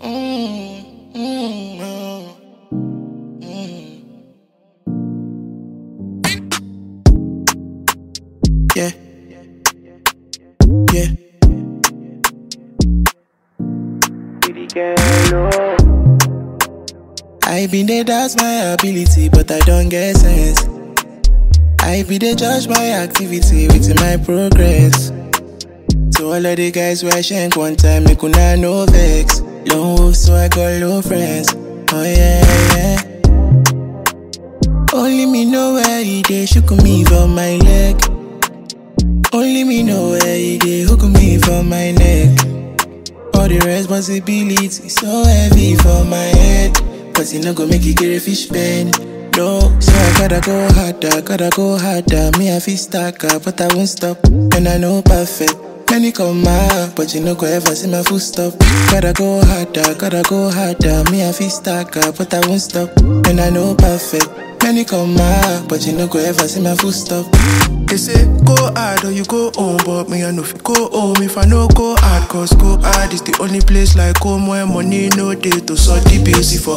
Mm, mm, mm, mm. Yeah, yeah. I been dey doubt my ability, but I don't get sense. I be dey judge my activity with my progress. To all of the guys where I shank one time, make una no vex. Lone wolf, so I got low friends. Oh yeah, yeah. Only me know where he dey shook me for my leg. Only me know where he dey hook me for my neck. All the responsibility so heavy for my head, but you no go make it get a fish pen. No, so I gotta go harder. Me I feel stuck up, but I won't stop. And I know perfect. Many come out, but you no go ever see my full stop. Gotta go harder. Me I feel stuck up, but I won't stop. And I know perfect. Many come out, but you no go ever see my full stop. They say go hard or you go home, but me I know if you go home if I no go hard, cause go hard is the only place like home where money no day to sort the bills for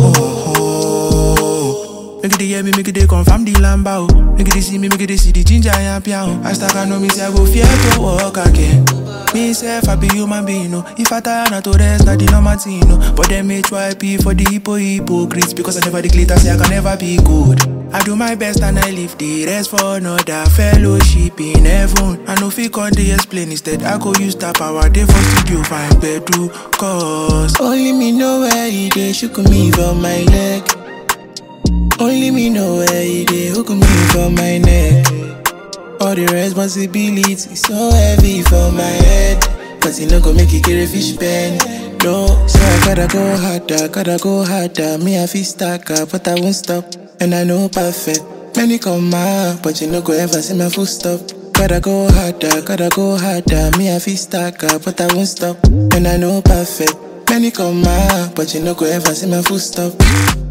Make it hear me, make it they confirm the lamba. Make it they see me, make it they see the ginger and piano. I start to know me say I go fear to walk again. Me self I be human being, no. If I tire not to rest, not the normal thing, no. But them HYP for the hypocrites, because I never the glitter say I can never be good. I do my best and I leave the rest for another fellowship in heaven. I know if you can't explain, instead I go use that power they for studio find better cause only me know where he dey shook me for my leg. Only me know where he dey hook me for my neck. All the responsibility so heavy for my head, cause you no go make it get a fish pen. No, so I gotta go harder. Me I feel stuck up, but I won't stop. And I know perfect. Many come out, but you no go ever see my full stop. Gotta go harder. Me I feel stuck up, but I won't stop. And I know perfect. Many come out, but you no go ever see my full stop.